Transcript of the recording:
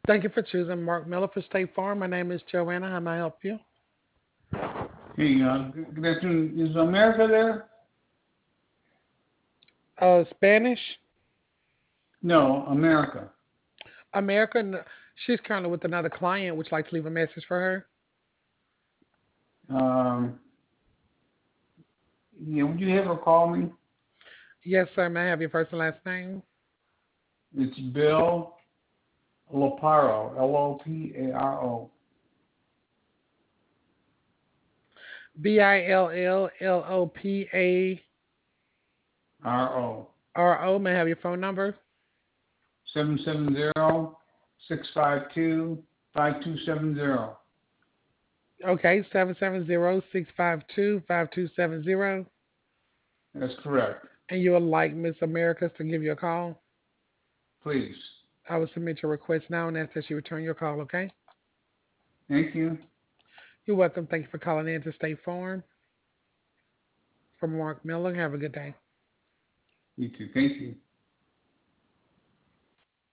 Thank you for choosing Mark Miller for State Farm. My name is Joanna. How may I help you? Hey, good afternoon. Is America there? Spanish? No, America. America? She's currently with another client. Would you like to leave a message for her? Um, yeah, would you have her call me? Yes, sir. May I have your first and last name? It's Bill Loparo, Loparo. Billoparo. RO. May I have your phone number? 770-652-5270. Okay, 770-652-5270. That's correct. And you would like Miss Americas to give you a call? Please. I will submit your request now and ask that she return your call, okay? Thank you. You're welcome. Thank you for calling in to State Farm. From Mark Miller. Have a good day. You too. Thank you.